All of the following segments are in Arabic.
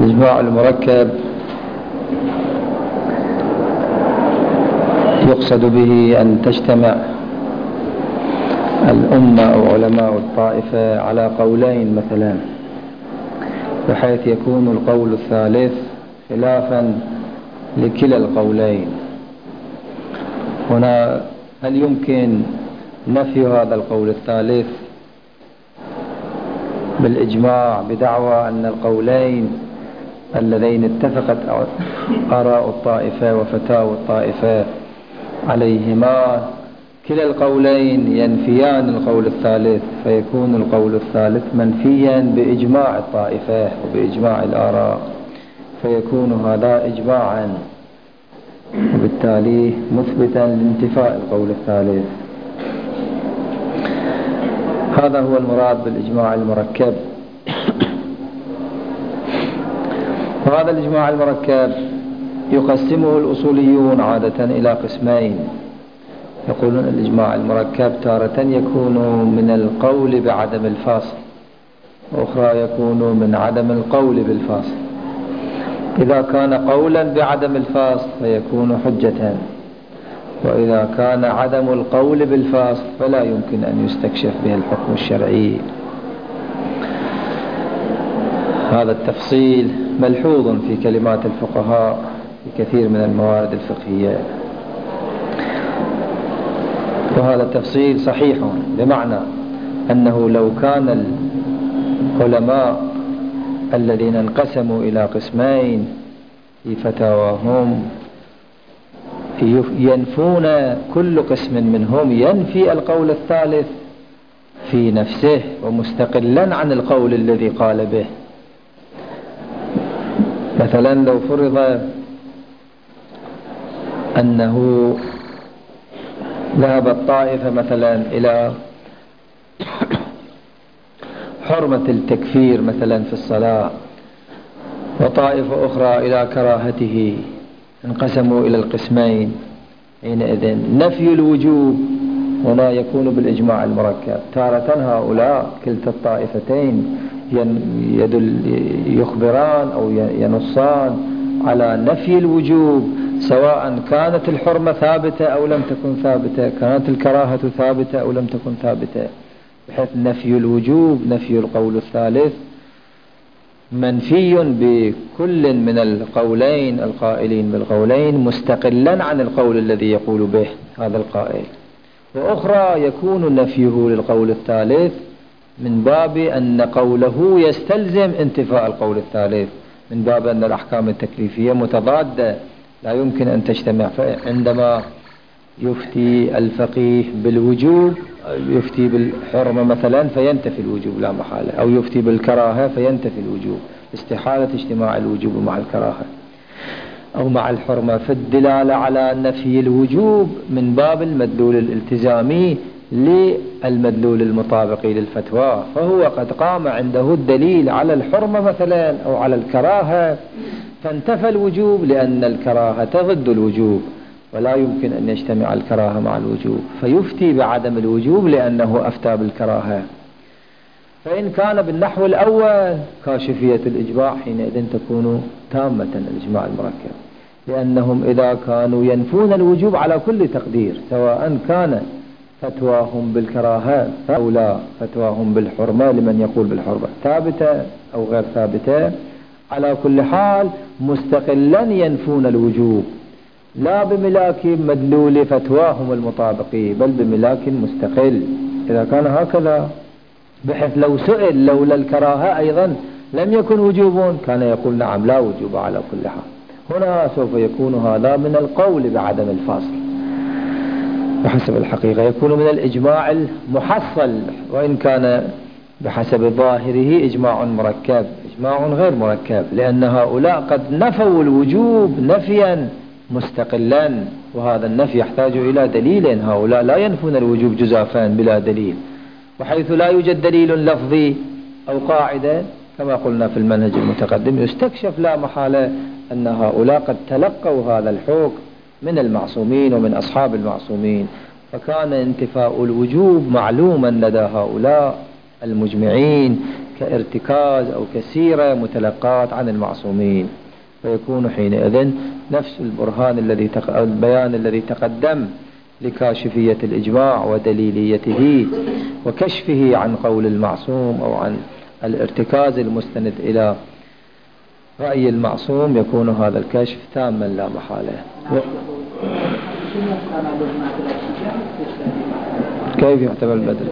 الإجماع المركب يقصد به أن تجتمع الأمة أو علماء الطائفة على قولين مثلا، بحيث يكون القول الثالث خلافا لكلا القولين. هنا هل يمكن نفي هذا القول الثالث بالإجماع بدعوى أن القولين اللذين اتفقت آراء الطائفة وفتاوى الطائفة عليهما كلا القولين ينفيان القول الثالث، فيكون القول الثالث منفيا بإجماع الطائفة وبإجماع الآراء، فيكون هذا إجماعا وبالتالي مثبتا لانتفاء القول الثالث. هذا هو المراد بالإجماع المركب. وهذا الإجماع المركب يقسمه الأصوليون عادة إلى قسمين. يقولون الإجماع المركب تارة يكون من القول بعدم الفاصل، وأخرى يكون من عدم القول بالفاصل. إذا كان قولا بعدم الفاصل فيكون حجة، وإذا كان عدم القول بالفاصل فلا يمكن أن يستكشف به الحكم الشرعي. هذا التفصيل ملحوظ في كلمات الفقهاء في كثير من الموارد الفقهية، وهذا التفصيل صحيح، بمعنى أنه لو كان العلماء الذين انقسموا إلى قسمين في فتاواهم ينفون كل قسم منهم ينفي القول الثالث في نفسه ومستقلا عن القول الذي قال به. مثلا لو فرض أنه ذهبت طائفة مثلا إلى حرمة التكفير مثلا في الصلاة، وطائفة أخرى إلى كراهته، انقسموا إلى القسمين، حينئذ نفي الوجوب هنا يكون بالإجماع المركب. تارة هؤلاء كلتا الطائفتين يخبران أو ينصان على نفي الوجوب، سواء كانت الحرمة ثابتة أو لم تكن ثابتة، كانت الكراهة ثابتة أو لم تكن ثابتة، بحيث نفي الوجوب نفي القول الثالث منفي بكل من القولين القائلين بالقولين مستقلا عن القول الذي يقول به هذا القائل. وأخرى يكون نفيه للقول الثالث من باب أن قوله يستلزم انتفاء القول الثالث، من باب أن الأحكام التكليفية متضادة لا يمكن أن تجتمع. فعندما يفتي الفقيه بالوجوب يفتي بالحرمة مثلا فينتفي الوجوب لا محالة، أو يفتي بالكراهة فينتفي الوجوب، استحالة اجتماع الوجوب مع الكراهة أو مع الحرمة. فالدلالة على نفي الوجوب من باب المدلول الالتزامي للمدلول المطابق للفتوى، فهو قد قام عنده الدليل على الحرمة مثلا أو على الكراهة فانتفى الوجوب، لأن الكراهة ضد الوجوب ولا يمكن أن يجتمع الكراهة مع الوجوب، فيفتي بعدم الوجوب لأنه أفتى بالكراهة. فإن كان بالنحو الأول كاشفية الإجماع حينئذ تكون تامة الإجماع المركب، لأنهم إذا كانوا ينفون الوجوب على كل تقدير، سواء كان فتواهم بالكراهة أو لا فتواهم بالحرمة لمن يقول بالحرمة ثابتة أو غير ثابتة، على كل حال مستقلا ينفون الوجوب، لا بملاك مدلول فتواهم المطابقي بل بملاك مستقل. إذا كان هكذا بحيث لو سئل لولا الكراهة أيضا لم يكن وجوب كان يقول نعم لا وجوب على كل حال. هنا سوف يكون هذا من القول بعدم الفاصل، بحسب الحقيقة يكون من الإجماع المحصل، وإن كان بحسب ظاهره إجماع مركب، إجماع غير مركب، لأن هؤلاء قد نفوا الوجوب نفيا مستقلا، وهذا النفي يحتاج إلى دليل. هؤلاء لا ينفون الوجوب جزافا بلا دليل، وحيث لا يوجد دليل لفظي أو قاعدة كما قلنا في المنهج المتقدم يستكشف لا محالة أن هؤلاء قد تلقوا هذا الحكم من المعصومين ومن أصحاب المعصومين، فكان انتفاء الوجوب معلوما لدى هؤلاء المجمعين كارتكاز أو كسيرة متلقات عن المعصومين، فيكون حينئذ نفس البيان الذي تقدم لكاشفية الإجماع ودليليته وكشفه عن قول المعصوم أو عن الارتكاز المستند إلى رأي المعصوم، يكون هذا الكشف تاما لا محالة. كيف يحتمل بدل؟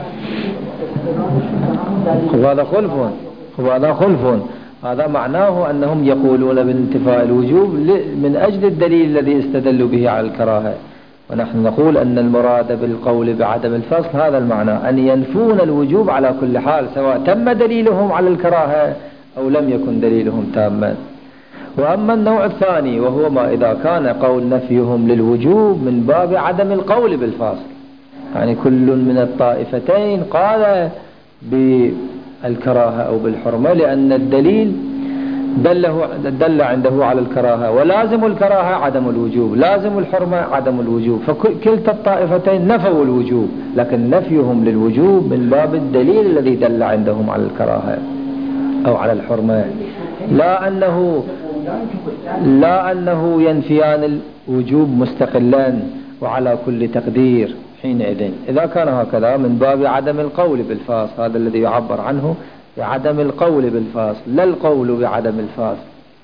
هذا خلف. هذا معناه أنهم يقولون بانتفاء الوجوب من أجل الدليل الذي استدلوا به على الكراهة، ونحن نقول أن المراد بالقول بعدم الفصل هذا المعنى، أن ينفون الوجوب على كل حال سواء تم دليلهم على الكراهة أو لم يكن دليلهم تاما. وأما النوع الثاني وهو ما إذا كان قول نفيهم للوجوب من باب عدم القول بالفاصل، يعني كل من الطائفتين قال بالكراهة أو بالحرمة لأن الدليل دل عنده على الكراهة، ولازم الكراهة عدم الوجوب، لازم الحرمة عدم الوجوب، فكلتا الطائفتين نفوا الوجوب، لكن نفيهم للوجوب من باب الدليل الذي دل عندهم على الكراهة أو على الحرمة، لا أنه ينفيان الوجوب مستقلان وعلى كل تقدير. حينئذ إذا كان هكذا من باب عدم القول بالفاصل، هذا الذي يعبر عنه بعدم القول بالفاصل لا القول بعدم الفاصل.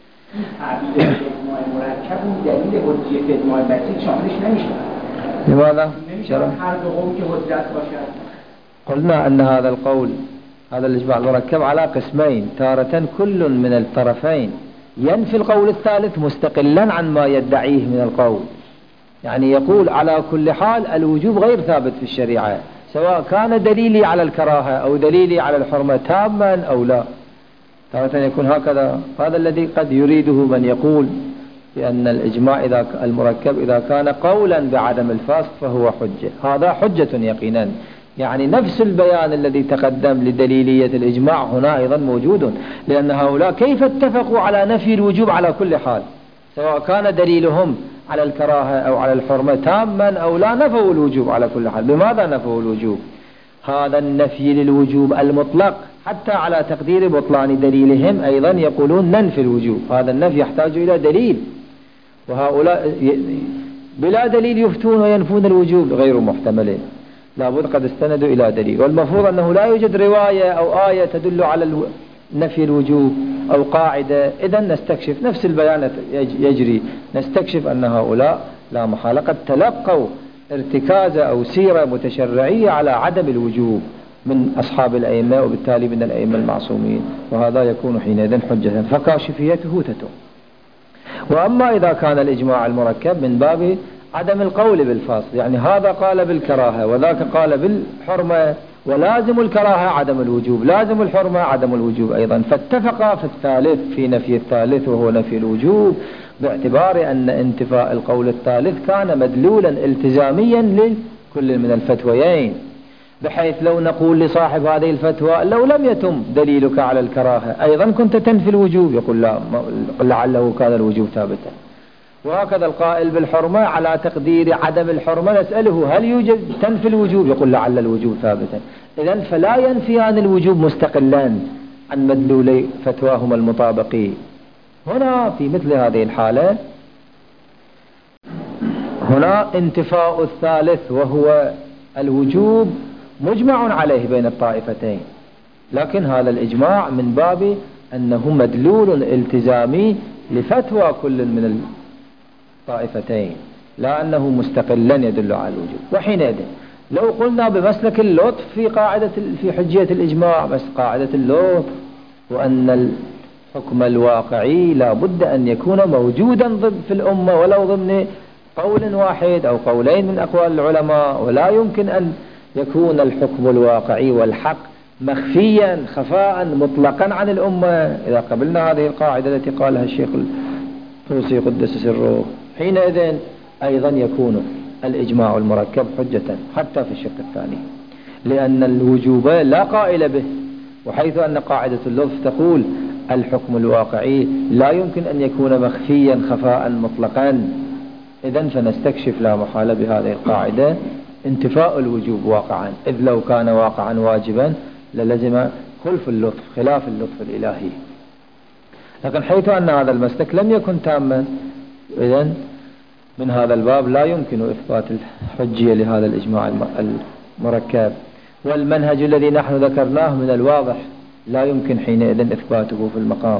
لماذا؟ قلنا أن هذا القول هذا الإجماع المركب على قسمين، تارة كل من الطرفين ينفي القول الثالث مستقلا عن ما يدعيه من القول، يعني يقول على كل حال الوجوب غير ثابت في الشريعة سواء كان دليلي على الكراهة أو دليلي على الحرمة تاما أو لا، تارة يكون هكذا. هذا الذي قد يريده من يقول بأن الإجماع المركب إذا كان قولا بعدم الفاصل فهو حجة، هذا حجة يقينا، يعني نفس البيان الذي تقدم لدليلية الإجماع هنا أيضا موجود، لأن هؤلاء كيف اتفقوا على نفي الوجوب على كل حال سواء كان دليلهم على الكراهة أو على الحرمة تاما أو لا، نفوا الوجوب على كل حال. بماذا نفوا الوجوب؟ هذا النفي للوجوب المطلق حتى على تقدير بطلان دليلهم أيضا يقولون ننفي الوجوب، هذا النفي يحتاج إلى دليل، وهؤلاء بلا دليل يفتون وينفون الوجوب غير محتمل، لابد قد استندوا إلى دليل، والمفروض أنه لا يوجد رواية أو آية تدل على نفي الوجوب أو قاعدة. إذا نستكشف نفس البيان يجري، نستكشف أن هؤلاء لا محالة قد تلقوا ارتكاز أو سيرة متشرعية على عدم الوجوب من أصحاب الأئمة وبالتالي من الأئمة المعصومين، وهذا يكون حينئذ حجة فكاشفيته تتم. وأما إذا كان الإجماع المركب من باب عدم القول بالفاصل، يعني هذا قال بالكراهة وذاك قال بالحرمة، ولازم الكراهة عدم الوجوب، لازم الحرمة عدم الوجوب أيضا، فاتفقا في الثالث في نفي الثالث وهو نفي الوجوب، باعتبار أن انتفاء القول الثالث كان مدلولا التزاميا لكل من الفتويين، بحيث لو نقول لصاحب هذه الفتوى لو لم يتم دليلك على الكراهة أيضا كنت تنفي الوجوب، يقول لا لعله كان الوجوب ثابتا. وهكذا القائل بالحرمة على تقدير عدم الحرمة نسأله هل يوجد تنفي الوجوب، يقول لعل الوجوب ثابتا. إذن فلا ينفيان الوجوب مستقلان عن مدلول فتواهما المطابقين. هنا في مثل هذه الحالة هنا انتفاء الثالث وهو الوجوب مجمع عليه بين الطائفتين، لكن هذا الإجماع من باب أنه مدلول التزامي لفتوى كل من الطائفتين، لا أنه مستقلا يدل على الوجوب. وحينئذ لو قلنا بمسلك اللطف في حجية الإجماع، بس قاعدة اللطف وأن الحكم الواقعي لا بد أن يكون موجودا في الأمة ولو ضمن قول واحد أو قولين من أقوال العلماء، ولا يمكن أن يكون الحكم الواقعي والحق مخفيا خفاء مطلقا عن الأمة. إذا قبلنا هذه القاعدة التي قالها الشيخ الطوسي قدس سره، حينئذ أيضا يكون الإجماع المركب حجة حتى في الشق الثاني، لأن الوجوب لا قائل به، وحيث أن قاعدة اللطف تقول الحكم الواقعي لا يمكن أن يكون مخفيا خفاء مطلقا، إذن فنستكشف لا محالة بهذه القاعدة انتفاء الوجوب واقعا، إذ لو كان واقعا واجبا للزم خلف اللطف خلاف اللطف الإلهي. لكن حيث أن هذا المسلك لم يكن تاما، إذن من هذا الباب لا يمكن إثبات الحجية لهذا الإجماع المركب. والمنهج الذي نحن ذكرناه من الواضح لا يمكن حينئذ إثباته في المقام،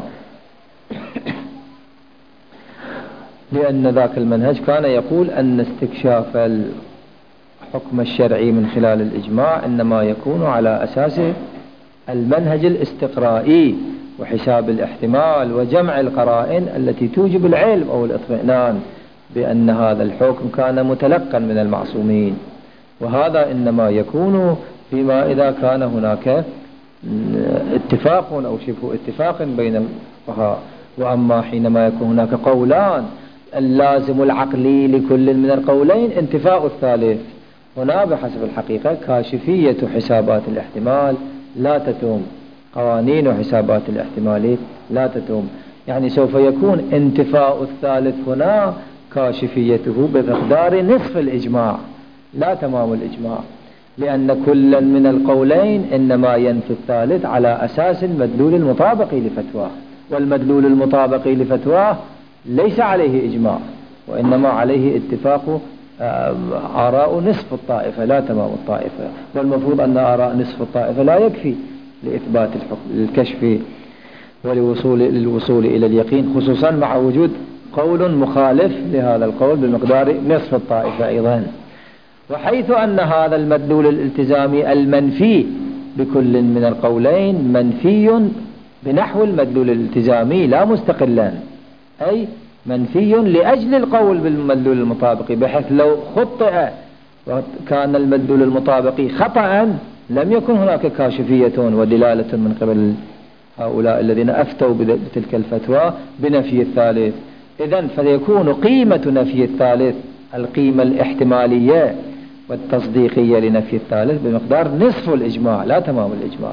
لأن ذاك المنهج كان يقول أن استكشاف الحكم الشرعي من خلال الإجماع إنما يكون على أساس المنهج الاستقرائي وحساب الاحتمال وجمع القرائن التي توجب العلم أو الاطمئنان بأن هذا الحكم كان متلقا من المعصومين. وهذا إنما يكون فيما إذا كان هناك اتفاق أو شبه اتفاق بين الفقهاء. وأما حينما يكون هناك قولان اللازم العقلي لكل من القولين انتفاء الثالث، هنا بحسب الحقيقة كاشفية حسابات الاحتمال لا تتم، قوانين حسابات الاحتمال لا تتم. يعني سوف يكون انتفاء الثالث هنا كاشفيته بمقدار نصف الإجماع لا تمام الإجماع، لأن كل من القولين إنما ينفي الثالث على أساس المدلول المطابق لفتواه، والمدلول المطابق لفتواه ليس عليه إجماع وإنما عليه اتفاق آراء نصف الطائفة لا تمام الطائفة. والمفروض أن آراء نصف الطائفة لا يكفي لإثبات الحكم للكشف للوصول إلى اليقين، خصوصا مع وجود قول مخالف لهذا القول بمقدار نصف الطائفة أيضا. وحيث أن هذا المدلول الالتزامي المنفي بكل من القولين منفي بنحو المدلول الالتزامي لا مستقلا، أي منفي لأجل القول بالمدلول المطابق، بحيث لو خطئ وكان المدلول المطابق خطأ لم يكن هناك كاشفية ودلالة من قبل هؤلاء الذين أفتوا بتلك الفتوى بنفي الثالث. إذن فيكون قيمة نفي الثالث القيمة الاحتمالية والتصديقية لنفي الثالث بمقدار نصف الإجماع لا تمام الإجماع.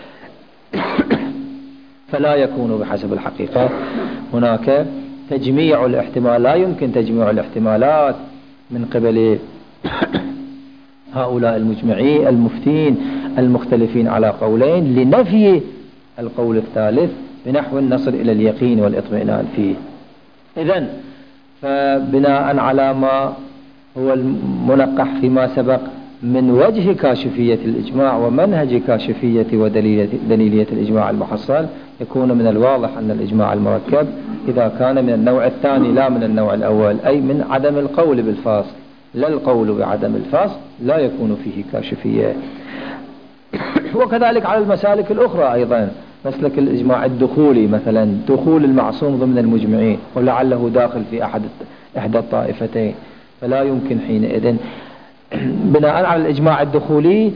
فلا يكون بحسب الحقيقة هناك تجميع الاحتمال، لا يمكن تجميع الاحتمالات من قبل هؤلاء المجمعين المفتين المختلفين على قولين لنفي القول الثالث بنحو نصل إلى اليقين والاطمئنان فيه. إذن فبناء على ما هو المنقح فيما سبق من وجه كاشفية الإجماع ومنهج كاشفية ودليلية الإجماع المحصل، يكون من الواضح أن الإجماع المركب إذا كان من النوع الثاني لا من النوع الأول، أي من عدم القول بالفاصل لا القول بعدم الفاصل، لا يكون فيه كاشفية. وكذلك على المسالك الأخرى أيضا، مسلك الإجماع الدخولي مثلا، دخول المعصوم ضمن المجمعين ولعله داخل في إحدى الطائفتين، فلا يمكن حينئذ بناء على الإجماع الدخولي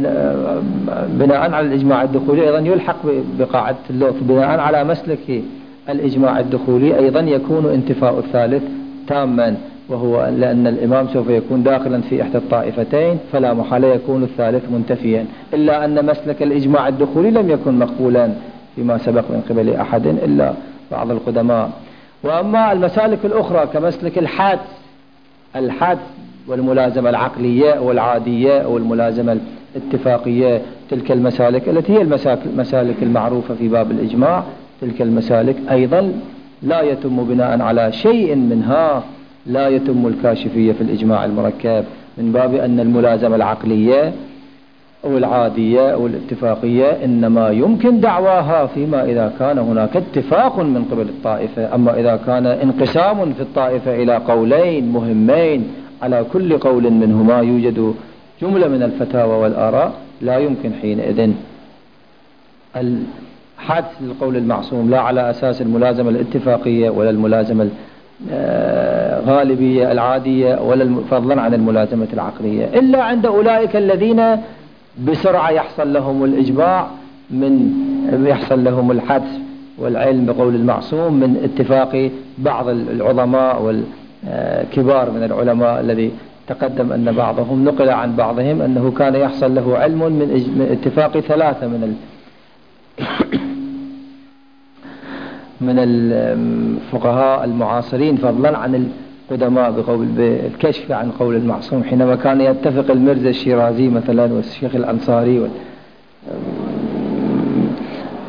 أيضا يلحق بقاعدة اللطف. بناء على مسلك الإجماع الدخولي أيضا يكون انتفاء الثالث تاما، وهو لأن الإمام سوف يكون داخلا في إحدى الطائفتين فلا محالة يكون الثالث منتفيا، إلا أن مسلك الإجماع الدخولي لم يكن مقبولا فيما سبق من قبل أحد إلا بعض القدماء. وأما المسالك الأخرى كمسلك الحدس والملازمة العقلية والعادية والملازمة الاتفاقية، تلك المسالك التي هي المسالك المعروفة في باب الإجماع، تلك المسالك أيضا لا يتم بناء على شيء منها لا يتم الكاشفية في الإجماع المركب، من باب أن الملازمة العقلية أو العادية أو الاتفاقية إنما يمكن دعواها فيما إذا كان هناك اتفاق من قبل الطائفة. أما إذا كان انقسام في الطائفة إلى قولين مهمين على كل قول منهما يوجد جملة من الفتاوى والآراء، لا يمكن حينئذ الحدس للقول المعصوم لا على أساس الملازمة الاتفاقية ولا الملازمة الغالبية العادية ولا فضلا عن الملازمة العقلية، إلا عند أولئك الذين بسرعة يحصل لهم الإجماع يحصل لهم الحدس والعلم بقول المعصوم من اتفاق بعض العظماء والكبار من العلماء الذي تقدم أن بعضهم نقل عن بعضهم أنه كان يحصل له علم من اتفاق ثلاثة من الفقهاء المعاصرين فضلا عن القدماء بالكشف عن قول المعصوم، حينما كان يتفق المرزا الشيرازي مثلا والشيخ الأنصاري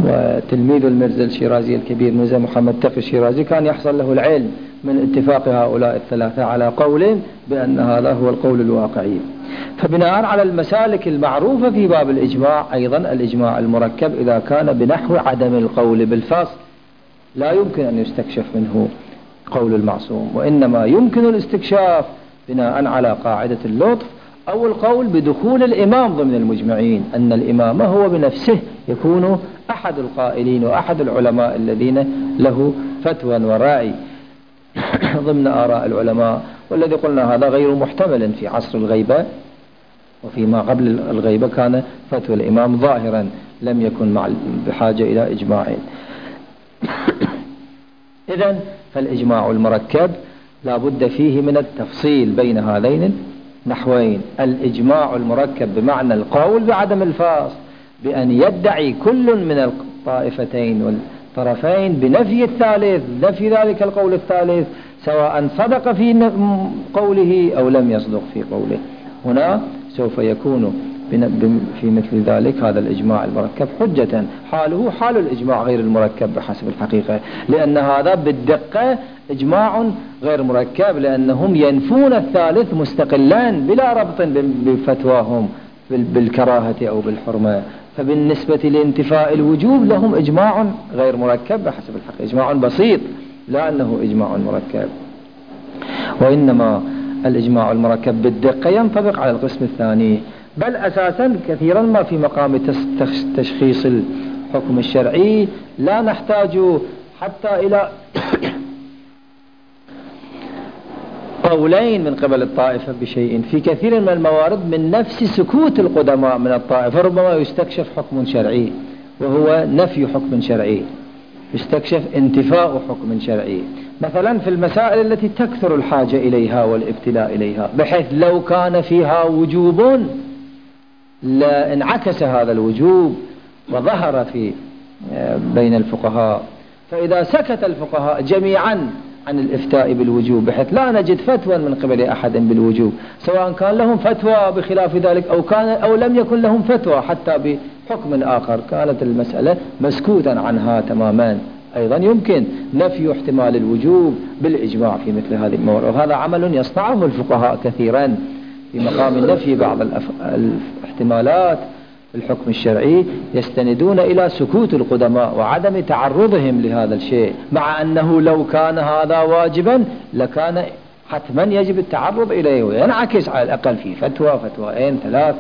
وتلميذ المرزا الشيرازي الكبير مرزا محمد تقي الشيرازي كان يحصل له العلم من اتفاق هؤلاء الثلاثة على قول بأن هذا هو القول الواقعي. فبناء على المسالك المعروفة في باب الإجماع، أيضا الإجماع المركب إذا كان بنحو عدم القول بالفصل لا يمكن أن يستكشف منه قول المعصوم، وإنما يمكن الاستكشاف بناء على قاعدة اللطف أو القول بدخول الإمام ضمن المجمعين، أن الإمام هو بنفسه يكون أحد القائلين وأحد العلماء الذين له فتوى ورأي ضمن آراء العلماء، والذي قلنا هذا غير محتمل في عصر الغيبة، وفيما قبل الغيبة كان فتوى الإمام ظاهرا لم يكن بحاجة إلى إجماع. إذن فالإجماع المركب لا بد فيه من التفصيل بين هذين النحوين: الإجماع المركب بمعنى القول بعدم الفاصل، بأن يدعي كل من الطائفتين والطرفين بنفي الثالث، نفي ذلك القول الثالث، سواء صدق في قوله أو لم يصدق في قوله. هنا سوف يكون في مثل ذلك هذا الإجماع المركب حجة، حاله حال الإجماع غير المركب بحسب الحقيقة، لأن هذا بالدقة إجماع غير مركب، لأنهم ينفون الثالث مستقلان بلا ربط بفتواهم بالكراهة أو بالحرمة. فبالنسبة لانتفاء الوجوب لهم إجماع غير مركب بحسب الحقيقة، إجماع بسيط لا أنه إجماع مركب. وإنما الإجماع المركب بالدقة ينطبق على القسم الثاني، بل أساسا كثيرا ما في مقام تشخيص الحكم الشرعي لا نحتاج حتى إلى قولين من قبل الطائفة بشيء. في كثير من الموارد من نفس سكوت القدماء من الطائفة ربما يستكشف حكم شرعي، وهو نفي حكم شرعي، يستكشف انتفاء حكم شرعي، مثلا في المسائل التي تكثر الحاجة إليها والابتلاء إليها، بحيث لو كان فيها وجوب لانعكس هذا الوجوب وظهر في بين الفقهاء. فإذا سكت الفقهاء جميعا عن الإفتاء بالوجوب بحيث لا نجد فتوى من قبل أحد بالوجوب، سواء كان لهم فتوى بخلاف ذلك أو لم يكن لهم فتوى حتى بحكم آخر، كانت المسألة مسكوتا عنها تماما. أيضا يمكن نفي احتمال الوجوب بالإجماع في مثل هذه الموارد، وهذا عمل يصنعه الفقهاء كثيرا في مقام النفي بعض الاحتمالات الحكم الشرعي، يستندون إلى سكوت القدماء وعدم تعرضهم لهذا الشيء، مع أنه لو كان هذا واجبا لكان حتما يجب التعرض إليه وينعكس على الأقل في فتوين ثلاث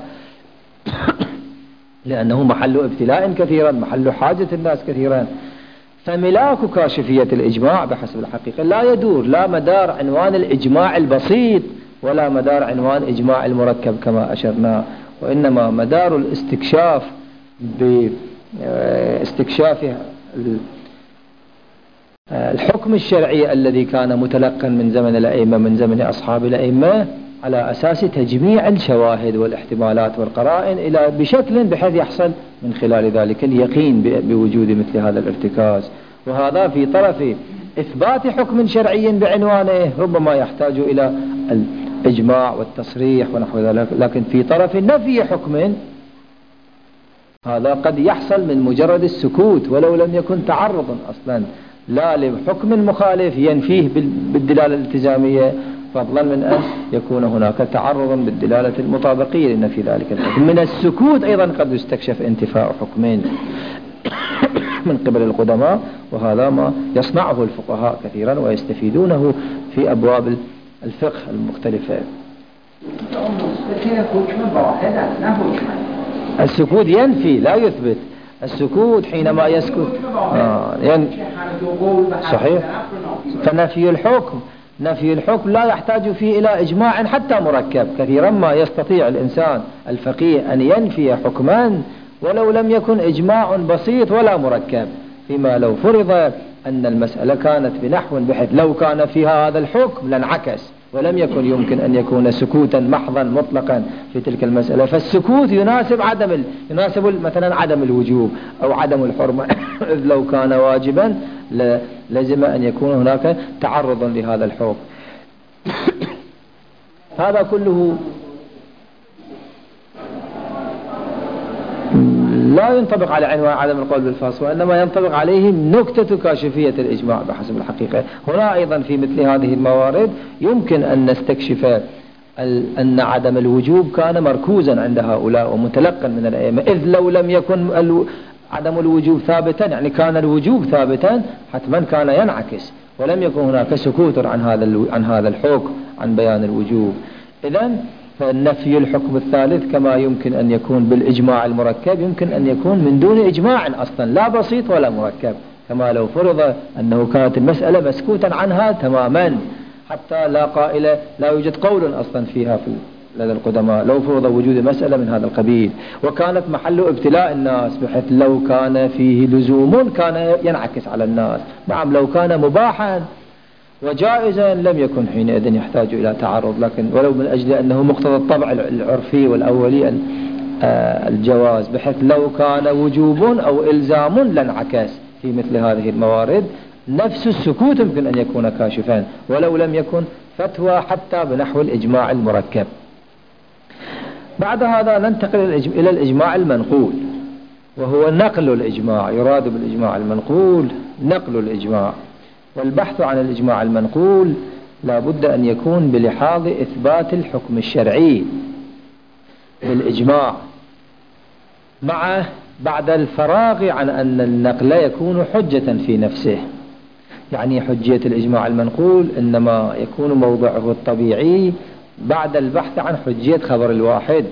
لأنه محل ابتلاء كثيرا، محل حاجة الناس كثيرا. فملاك كاشفية الإجماع بحسب الحقيقة لا يدور لا مدار عنوان الإجماع البسيط ولا مدار عنوان إجماع المركب كما أشرنا، وإنما مدار الاستكشاف باستكشاف الحكم الشرعي الذي كان متلقا من زمن الأئمة، من زمن أصحاب الأئمة، على أساس تجميع الشواهد والاحتمالات والقرائن إلى بشكل بحيث يحصل من خلال ذلك اليقين بوجود مثل هذا الارتكاز. وهذا في طرف إثبات حكم شرعي بعنوانه ربما يحتاج إلى الإجماع والتصريح ونحو ذلك، لكن في طرف نفي حكم هذا قد يحصل من مجرد السكوت ولو لم يكن تعرضا أصلا لا لحكم مخالف ينفيه بالدلالة الالتزامية، فضلا من أن يكون هناك تعرض بالدلالة المطابقية لنفي ذلك الحكم. من السكوت أيضا قد يستكشف انتفاء حكمين من قبل القدماء، وهذا ما يصنعه الفقهاء كثيرا ويستفيدونه في أبواب الفقه المختلفة. السكوت ينفي لا يثبت، السكوت حينما يسكت صحيح. فنفي الحكم نفي الحكم لا يحتاج فيه إلى إجماع حتى مركب. كثيرا ما يستطيع الإنسان الفقيه أن ينفي حكما ولو لم يكن إجماع بسيط ولا مركب، فيما لو فرض أن المسألة كانت بنحو بحيث لو كان فيها هذا الحكم لانعكس ولم يكن يمكن أن يكون سكوتا محضا مطلقا في تلك المسألة. فالسكوت يناسب مثلا عدم الوجوب أو عدم الحرمة إذ لو كان واجبا لازم أن يكون هناك تعرض لهذا الحكم. هذا كله لا ينطبق على عنوان عدم القول بالفصل، وإنما ينطبق عليه نكتة كاشفية الإجماع بحسب الحقيقة. هنا أيضا في مثل هذه الموارد يمكن أن نستكشف أن عدم الوجوب كان مركوزا عند هؤلاء ومتلقا من الأئمة، إذ لو لم يكن عدم الوجوب ثابتا، يعني كان الوجوب ثابتا، حتما كان ينعكس، ولم يكن هناك سكوت عن هذا الحكم، عن بيان الوجوب. إذن فالنفي الحكم الثالث كما يمكن أن يكون بالإجماع المركب يمكن أن يكون من دون إجماع أصلا، لا بسيط ولا مركب، كما لو فرض أنه كانت المسألة مسكوتا عنها تماما حتى لا يوجد قول أصلا فيها لدى القدماء، لو فرض وجود مسألة من هذا القبيل وكانت محل ابتلاء الناس، بحيث لو كان فيه لزوم كان ينعكس على الناس. نعم، لو كان مباحا وجائزا لم يكن حينئذ يحتاج إلى تعرض، لكن ولو من أجل أنه مقتضى الطبع العرفي والأولي الجواز، بحيث لو كان وجوب أو إلزام لانعكس في مثل هذه الموارد. نفس السكوت يمكن أن يكون كاشفا ولو لم يكن فتوى حتى بنحو الإجماع المركب. بعد هذا ننتقل إلى الإجماع المنقول، وهو نقل الإجماع. يراد بالإجماع المنقول نقل الإجماع، والبحث عن الإجماع المنقول لا بد أن يكون بلحاظ إثبات الحكم الشرعي بالإجماع، بعد الفراغ عن أن النقل يكون حجة في نفسه. يعني حجية الإجماع المنقول إنما يكون موضعه الطبيعي بعد البحث عن حجية خبر الواحد،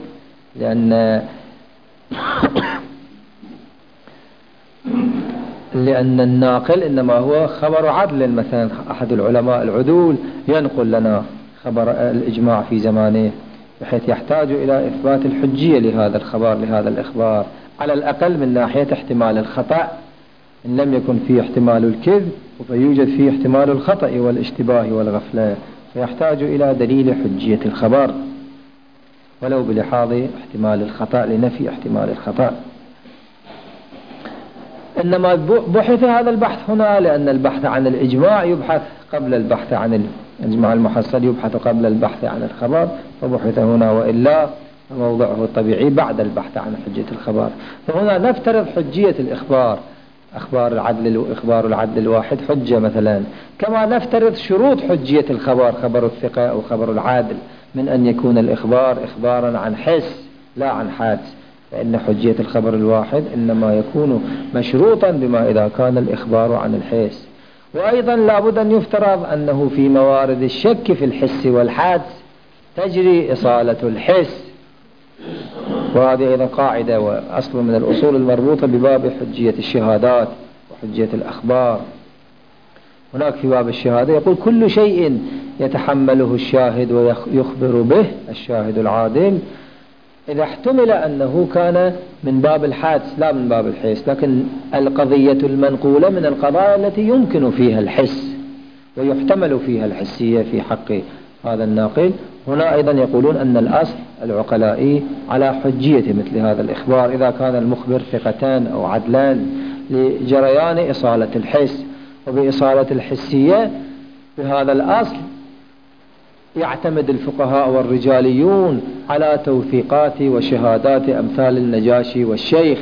لأن الناقل إنما هو خبر عدل. مثلا أحد العلماء العدول ينقل لنا خبر الإجماع في زمانه، بحيث يحتاج إلى إثبات الحجية لهذا الخبر، لهذا الإخبار، على الأقل من ناحية احتمال الخطأ، إن لم يكن فيه احتمال الكذب فيوجد فيه احتمال الخطأ والاشتباه والغفلة، فيحتاج إلى دليل حجية الخبر ولو بلحاظ احتمال الخطأ، لنفي احتمال الخطأ. إنما بحث هذا البحث هنا لأن البحث عن الإجماع يبحث قبل البحث عن الإجماع المحصل، يبحث قبل البحث عن الخبر، فبحث هنا، وإلا موضعه الطبيعي بعد البحث عن حجية الخبر. فهنا نفترض حجية الإخبار، أخبار العدل الواحد حجة مثلا، كما نفترض شروط حجية الخبر، خبر الثقة أو خبر العادل، من أن يكون الإخبار إخبارا عن حس لا عن حادث، فإن حجية الخبر الواحد إنما يكون مشروطا بما إذا كان الإخبار عن الحس. وأيضا لابد أن يفترض أنه في موارد الشك في الحس والحادث تجري إصالة الحس، وهذه أيضا قاعدة وأصل من الأصول المربوطة بباب حجية الشهادات وحجية الأخبار. هناك في باب الشهادة يقول كل شيء يتحمله الشاهد ويخبر به الشاهد العادل إذا احتمل أنه كان من باب الحادث لا من باب الحس، لكن القضية المنقولة من القضايا التي يمكن فيها الحس ويحتمل فيها الحسية في حق هذا الناقل. هنا أيضا يقولون أن الأصل العقلائي على حجية مثل هذا الإخبار إذا كان المخبر ثقتان أو عدلان، لجريان إصالة الحس. وبإصالة الحسية بهذا الأصل يعتمد الفقهاء والرجاليون على توثيقات وشهادات أمثال النجاشي والشيخ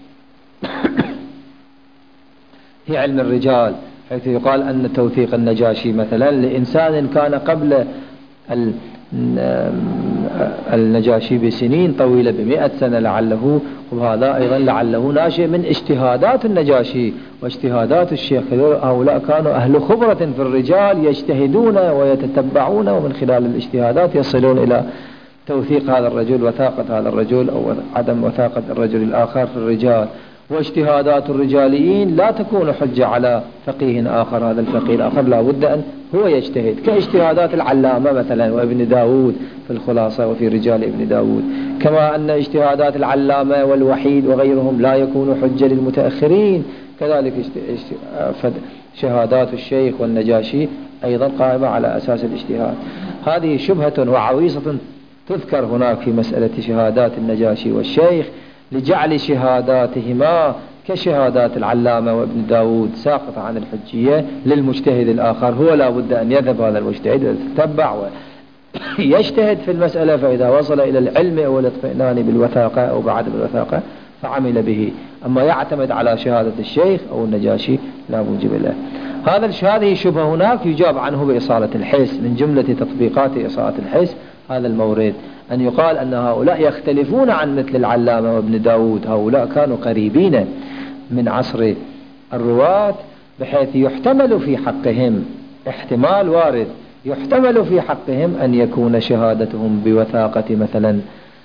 في علم الرجال، حيث يقال أن توثيق النجاشي مثلا لإنسان كان قبل النجاشي بسنين طويلة ب100 سنة لعله، وهذا أيضا لعله ناشئ من اجتهادات النجاشي واجتهادات الشيخ. هؤلاء كانوا أهل خبرة في الرجال يجتهدون ويتتبعون، ومن خلال الاجتهادات يصلون إلى توثيق هذا الرجل، وثاقة هذا الرجل أو عدم وثاقة الرجل الآخر في الرجال. واجتهادات الرجاليين لا تكون حجة على فقيه آخر، هذا الفقيه الآخر لا بد أن هو يجتهد، كاجتهادات العلامة مثلا وابن داود في الخلاصة وفي رجال ابن داود، كما أن اجتهادات العلامة والوحيد وغيرهم لا يكون حجة للمتأخرين، كذلك شهادات الشيخ والنجاشي أيضا قائمة على أساس الاجتهاد. هذه شبهة وعويصة تذكر هناك في مسألة شهادات النجاشي والشيخ لجعل شهاداتهما كشهادات العلامة وابن داود ساقطة عن الحجية للمجتهد الآخر. هو لا بد أن يذهب هذا المجتهد ويتتبع ويجتهد في المسألة، فإذا وصل إلى العلم أو الاطمئنان بالوثاقة أو بعدم الوثاقة فعمل به. أما يعتمد على شهادة الشيخ أو النجاشي لا موجب له. هذه شبهة هناك يجاب عنه بإصالة الحس. من جملة تطبيقات إصالة الحس هذا المورد، أن يقال أن هؤلاء يختلفون عن مثل العلامة وابن داود. هؤلاء كانوا قريبين من عصر الرواة، بحيث يحتمل في حقهم احتمال وارد، يحتمل في حقهم أن يكون شهادتهم بوثاقة مثلا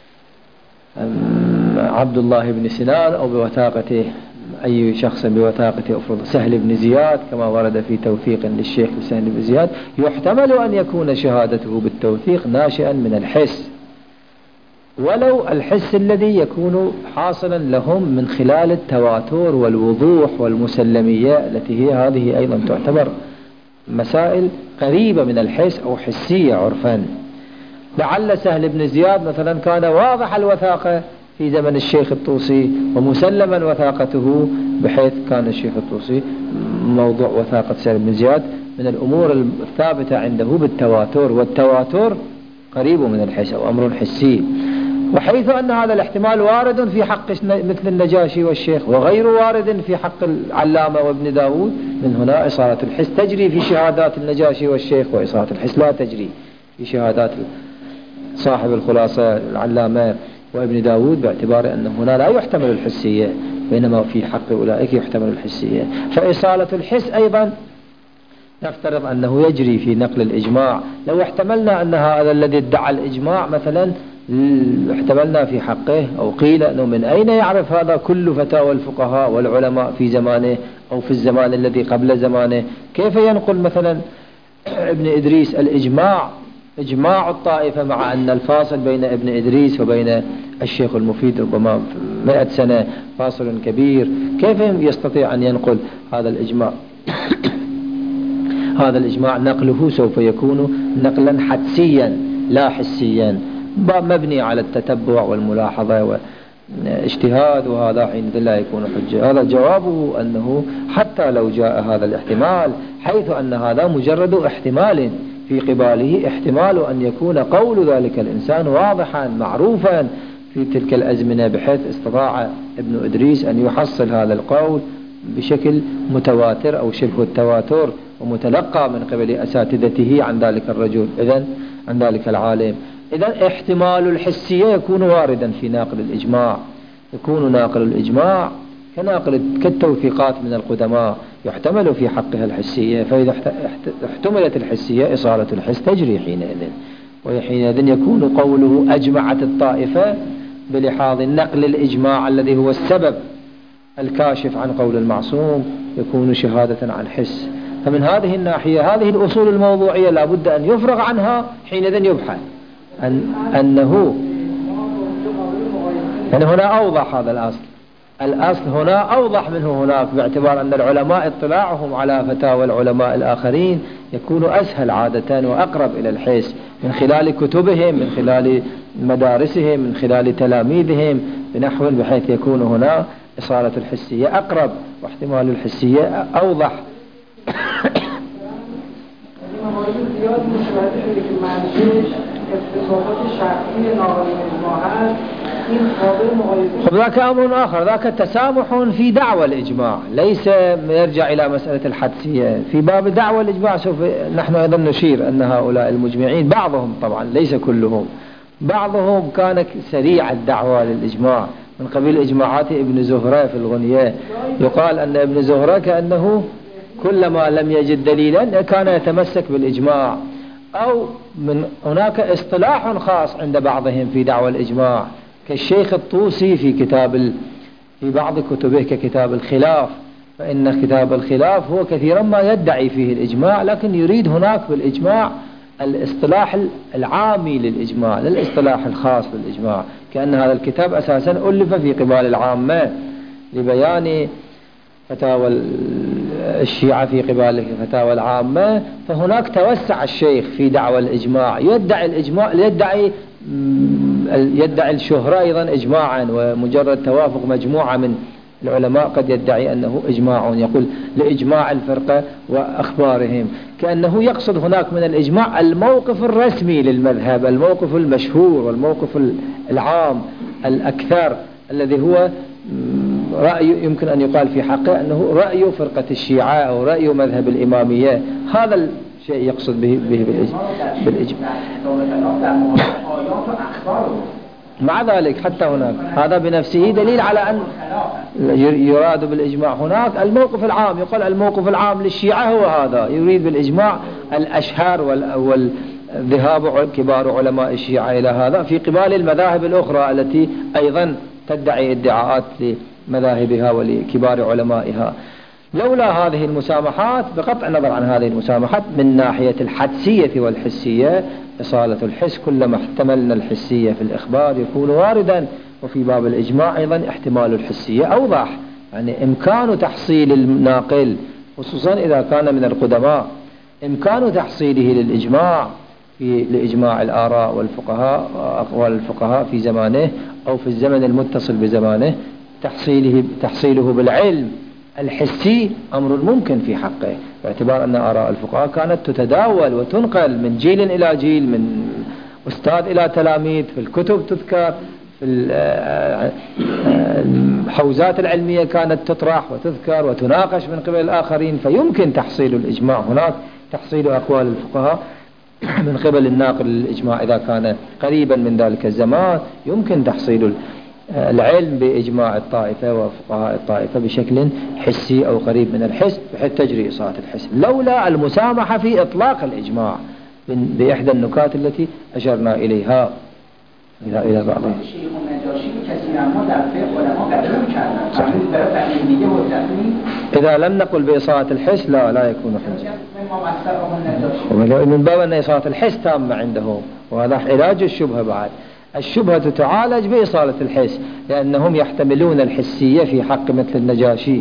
عبد الله بن سنان، أو بوثاقة أي شخص بوثاقة أفرض سهل بن زياد، كما ورد في توثيق للشيخ سهل بن زياد. يحتمل أن يكون شهادته بالتوثيق ناشئا من الحس، ولو الحس الذي يكون حاصلا لهم من خلال التواتر والوضوح والمسلمية، التي هي هذه أيضا تعتبر مسائل قريبة من الحس أو حسية عرفا. لعل سهل بن زياد مثلا كان واضح الوثاقة في زمن الشيخ الطوسي ومسلما وثاقته، بحيث كان الشيخ الطوسي موضوع وثاقة سهل بن زياد من الأمور الثابتة عنده بالتواتر، والتواتر قريب من الحس أو أمر حسي. وحيث أن هذا الاحتمال وارد في حق مثل النجاشي والشيخ، وغير وارد في حق العلامة وابن داود، من هنا إصالة الحس تجري في شهادات النجاشي والشيخ، وإصالة الحس لا تجري في شهادات صاحب الخلاصة العلامة وابن داود، باعتبار أن هنا لا يحتمل الحسية، بينما في حق أولئك يحتمل الحسية. فإصالة الحس أيضا نفترض أنه يجري في نقل الإجماع. لو احتملنا أن هذا الذي ادعى الإجماع مثلا احتملنا في حقه أو قيل أنه من أين يعرف هذا كل فتاوى الفقهاء والعلماء في زمانه أو في الزمان الذي قبل زمانه، كيف ينقل مثلا ابن إدريس الإجماع، إجماع الطائفة، مع أن الفاصل بين ابن إدريس وبين الشيخ المفيد ربما 100 سنة فاصل كبير، كيف يستطيع أن ينقل هذا الإجماع؟ هذا الإجماع نقله سوف يكون نقلا حدسيا لا حسيا، مبني على التتبع والملاحظة واجتهاد، وهذا حينئذ لا يكون حجة. هذا جوابه أنه حتى لو جاء هذا الاحتمال، حيث أن هذا مجرد احتمال في قباله، احتمال أن يكون قول ذلك الإنسان واضحا معروفا في تلك الأزمنة، بحيث استطاع ابن إدريس أن يحصل هذا القول بشكل متواتر أو شبه التواتر، ومتلقى من قبل أساتذته عن ذلك الرجل، إذن عن ذلك العالم. إذن احتمال الحسية يكون واردا في ناقل الإجماع، يكون ناقل الإجماع كالتوثيقات من القدماء، يحتمل في حقها الحسية. فإذا احتملت الحسية، إصالة الحس تجري حينئذ، وحينئذ يكون قوله أجمعت الطائفة بلحاظ نقل الإجماع الذي هو السبب الكاشف عن قول المعصوم، يكون شهادة عن حس. فمن هذه الناحية هذه الأصول الموضوعية لا بد أن يفرغ عنها، حينئذ يبحث أنه يعني هنا أوضح هذا الأصل هنا أوضح منه هناك، باعتبار أن العلماء اطلاعهم على فتاوى العلماء الآخرين يكون أسهل عادة وأقرب إلى الحس، من خلال كتبهم، من خلال مدارسهم، من خلال تلاميذهم بنحو، بحيث يكون هنا إصالة الحسية أقرب واحتمال الحسية أوضح. خب ذاك أمر آخر، ذاك تسامح في دعوى الإجماع، ليس يرجع إلى مسألة الحدسية. في باب دعوى الإجماع سوف نحن أيضا نشير أن هؤلاء المجمعين بعضهم، طبعا ليس كلهم، بعضهم كان سريع الدعوى للإجماع، من قبيل إجماعات ابن زهرة في الغنية. يقال أن ابن زهرة كأنه كلما لم يجد دليلا كان يتمسك بالإجماع. أو من هناك اصطلاح خاص عند بعضهم في دعوى الإجماع، كالشيخ الطوسي في بعض كتبه ككتاب الخلاف، فإن كتاب الخلاف هو كثيرا ما يدعي فيه الإجماع، لكن يريد هناك بالإجماع الاصطلاح العامي للإجماع، للاصطلاح الخاص للإجماع، كأن هذا الكتاب أساسا ألف في قبال العامة لبيان فتاوى الشيعة في قبال فتاوى العامة. فهناك توسع الشيخ في دعوى الإجماع، يدعي الإجماع، يدعي الشهرة أيضا إجماعا، ومجرد توافق مجموعة من العلماء قد يدعي أنه إجماع، يقول لإجماع الفرقة وأخبارهم، كأنه يقصد هناك من الإجماع الموقف الرسمي للمذهب، الموقف المشهور والموقف العام الأكثر، الذي هو رأي يمكن أن يقال في حقه أنه رأي فرقة الشيعة أو رأي مذهب الإمامية، هذا الشيء يقصد به بالإجماع. مع ذلك حتى هناك هذا بنفسه دليل على أن يراد بالإجماع هناك الموقف العام. يقول الموقف العام للشيعة هو هذا، يريد بالإجماع الأشهر والذهاب كبار علماء الشيعة إلى هذا في قبال المذاهب الأخرى التي أيضا تدعي ادعاءات لمذاهبها ولكبار علمائها. لولا هذه المسامحات بقطع النظر عن هذه المسامحات من ناحية الحدسية والحسية، إصالة الحس كلما احتملنا الحسية في الإخبار يكون واردا، وفي باب الإجماع أيضا احتمال الحسية أوضح، يعني إمكان تحصيل الناقل خصوصا إذا كان من القدماء، إمكان تحصيله للإجماع لإجماع الآراء والفقهاء وأقوال الفقهاء في زمانه أو في الزمن المتصل بزمانه، تحصيله بالعلم الحسي أمر ممكن في حقه، باعتبار أن آراء الفقهاء كانت تتداول وتنقل من جيل إلى جيل، من أستاذ إلى تلاميذ، في الكتب تذكر، في الحوزات العلمية كانت تطرح وتذكر وتناقش من قبل الآخرين، فيمكن تحصيل الإجماع هناك، تحصيل أقوال الفقهاء من قبل الناقل للإجماع إذا كان قريبا من ذلك الزمان، يمكن تحصيل العلم بإجماع الطائفة وفقهاء الطائفة بشكل حسي أو قريب من الحس بحيث تجري إصالة الحس، لولا المسامحة في إطلاق الإجماع بإحدى النكات التي أشرنا إليها إلى بعضها. إذا لم نقل بإصالة الحس لا يكون حجة، من باب أن إصالة الحس تامة عندهم، وهذا علاج الشبهة. بعد الشبهة تعالج بإصالة الحس، لأنهم يحتملون الحسية في حق مثل النجاشي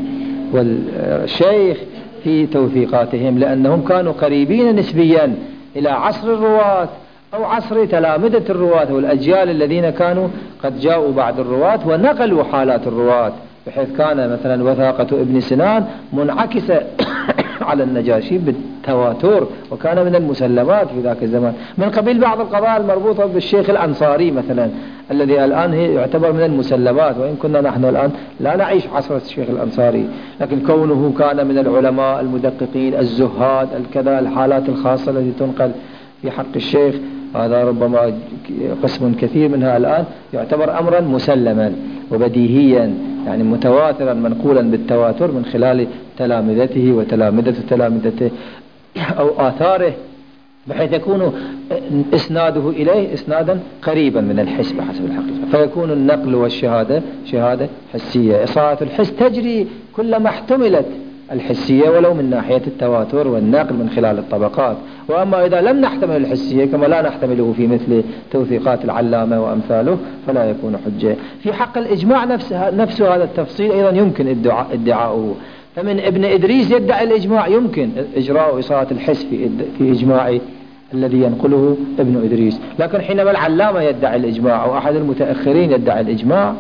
والشيخ في توثيقاتهم، لأنهم كانوا قريبين نسبيا إلى عصر الرواة أو عصر تلامذة الرواة والأجيال الذين كانوا قد جاءوا بعد الرواة ونقلوا حالات الرواة، بحيث كان مثلا وثاقة ابن سنان منعكسة على النجاشي بالتواتر، وكان من المسلمات في ذاك الزمان، من قبيل بعض القضايا المربوطة بالشيخ الأنصاري مثلا الذي الآن يعتبر من المسلمات، وإن كنا نحن الآن لا نعيش عصر الشيخ الأنصاري، لكن كونه كان من العلماء المدققين الزهاد الكذا، الحالات الخاصة التي تنقل في حق الشيخ هذا ربما قسم كثير منها الآن يعتبر أمرا مسلما وبديهيا، يعني متواترا منقولا بالتواتر من خلال تلامذته وتلامذة تلامذته أو آثاره، بحيث يكون إسناده إليه إسنادا قريبا من الحس بحسب الحقيقة، فيكون النقل والشهادة شهادة حسية. إصالة الحس تجري كلما احتملت الحسية ولو من ناحية التواتر والنقل من خلال الطبقات، وأما إذا لم نحتمل الحسية كما لا نحتمله في مثل توثيقات العلامة وأمثاله فلا يكون حجة. في حق الإجماع نفس هذا التفصيل أيضا يمكن ادعاؤه، فمن ابن إدريس يدعي الإجماع يمكن إجراء إصالة الحس في إجماع الذي ينقله ابن إدريس، لكن حينما العلامة يدعي الإجماع أو أحد المتأخرين يدعي الإجماع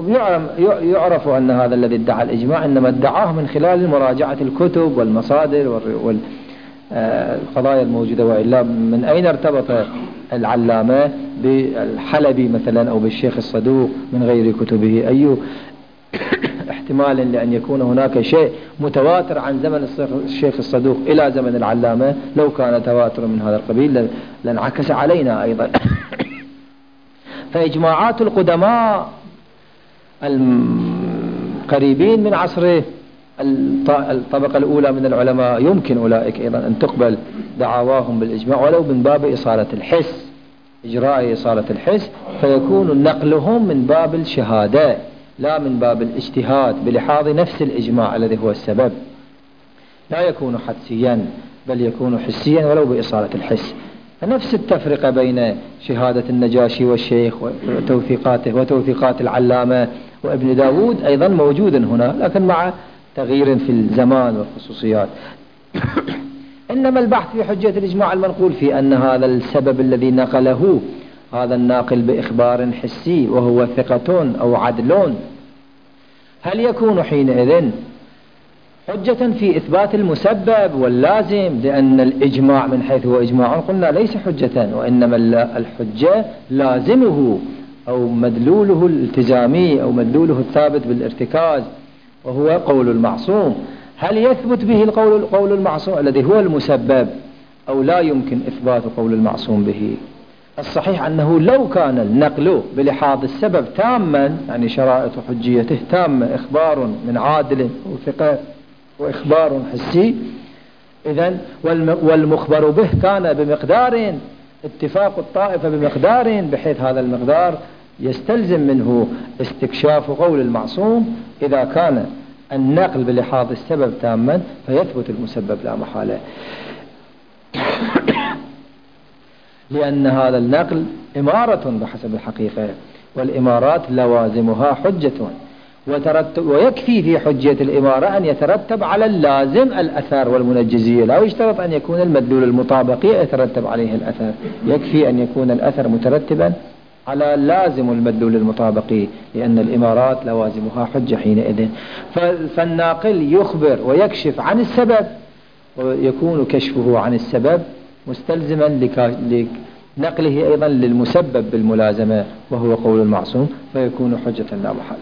يعرف أن هذا الذي ادعى الإجماع إنما ادعاه من خلال مراجعة الكتب والمصادر والقضايا الموجودة، وإلا من أين ارتبط العلامة بالحلبي مثلا أو بالشيخ الصدوق من غير كتبه؟ أي احتمال لأن يكون هناك شيء متواتر عن زمن الشيخ الصدوق إلى زمن العلامة، لو كان تواتر من هذا القبيل لانعكس علينا أيضا. فإجماعات القدماء القريبين من عصره الطبقة الأولى من العلماء يمكن أولئك أيضا أن تقبل دعواهم بالإجماع ولو من باب إصالة الحس، إجراء إصالة الحس، فيكون نقلهم من باب الشهادة لا من باب الاجتهاد بلحاظ نفس الإجماع الذي هو السبب، لا يكون حدسيا بل يكون حسيا ولو بإصالة الحس. فنفس التفرقة بين شهادة النجاشي والشيخ وتوثيقاته وتوثيقات العلامة وابن داود أيضا موجود هنا، لكن مع تغيير في الزمان والخصوصيات. إنما البحث في حجة الإجماع المنقول في أن هذا السبب الذي نقله هذا الناقل بإخبار حسي وهو ثقة أو عدل، هل يكون حينئذ حجة في إثبات المسبب واللازم؟ لأن الإجماع من حيث هو إجماع قلنا ليس حجة، وإنما الحجة لازمه أو مدلوله الالتزامي أو مدلوله الثابت بالارتكاز، وهو قول المعصوم، هل يثبت به قول المعصوم الذي هو المسبب أو لا يمكن إثبات قول المعصوم به؟ الصحيح أنه لو كان النقل بلحاظ السبب تاما، يعني شرائط حجيته تامة، إخبار من عادل وثقة وإخبار حسي، إذن والمخبر به كان بمقدار، اتفاق الطائفة بمقدار بحيث هذا المقدار يستلزم منه استكشاف قول المعصوم. إذا كان النقل بلحاظ السبب تاما فيثبت المسبب لا محالة، لأن هذا النقل إمارة بحسب الحقيقة، والإمارات لوازمها حجة، ويكفي في حجة الإمارة أن يترتب على اللازم الأثر والمنجزية، لا يشترط أن يكون المدلول المطابقي يترتب عليه الأثر، يكفي أن يكون الأثر مترتبا على لازم المدلول المطابقي، لأن الإمارات لوازمها حجة حينئذ. فالناقل يخبر ويكشف عن السبب، ويكون كشفه عن السبب مستلزما لنقله أيضا للمسبب بالملازمة وهو قول المعصوم، فيكون حجة لا محالة.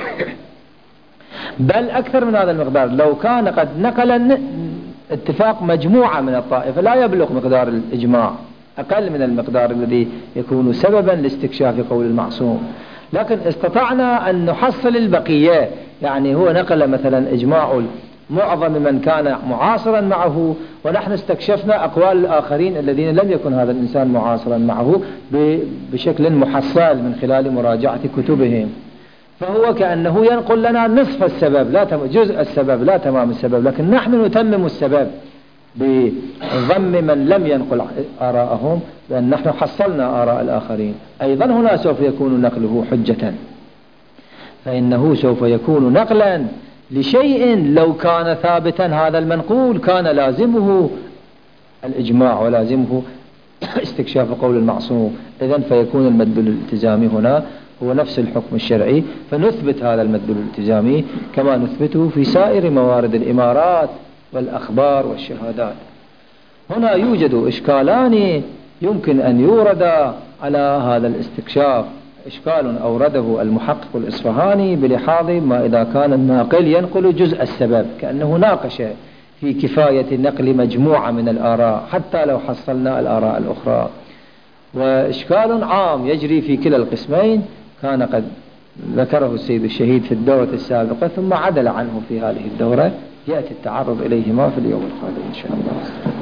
بل أكثر من هذا المقدار، لو كان قد نقل اتفاق مجموعة من الطائفة لا يبلغ مقدار الإجماع، أقل من المقدار الذي يكون سببا لاستكشاف قول المعصوم، لكن استطعنا أن نحصل البقية، يعني هو نقل مثلا إجماع معظم من كان معاصرا معه، ونحن استكشفنا أقوال الآخرين الذين لم يكن هذا الإنسان معاصرا معه بشكل محصل من خلال مراجعة كتبهم، فهو كأنه ينقل لنا نصف السبب لا جزء السبب لا تمام السبب، لكن نحن نتمم السبب بضم من لم ينقل آراءهم، لأن نحن حصلنا آراء الآخرين. أيضا هنا سوف يكون نقله حجة، فإنه سوف يكون نقلا لشيء لو كان ثابتا هذا المنقول كان لازمه الإجماع ولازمه استكشاف قول المعصوم، إذن فيكون المدلول الالتزامي هنا هو نفس الحكم الشرعي، فنثبت هذا المدلول الالتزامي كما نثبته في سائر موارد الإمارات والأخبار والشهادات. هنا يوجد إشكالان يمكن أن يورد على هذا الاستكشاف. إشكال أورده المحقق الإصفهاني بلحاظ ما إذا كان الناقل ينقل جزء السبب، كأنه ناقش في كفاية نقل مجموعة من الآراء حتى لو حصلنا الآراء الأخرى. وإشكال عام يجري في كلا القسمين كان قد ذكره السيد الشهيد في الدورة السابقة ثم عدل عنه في هذه الدورة، يأتي التعرض إليهما في اليوم القادم إن شاء الله.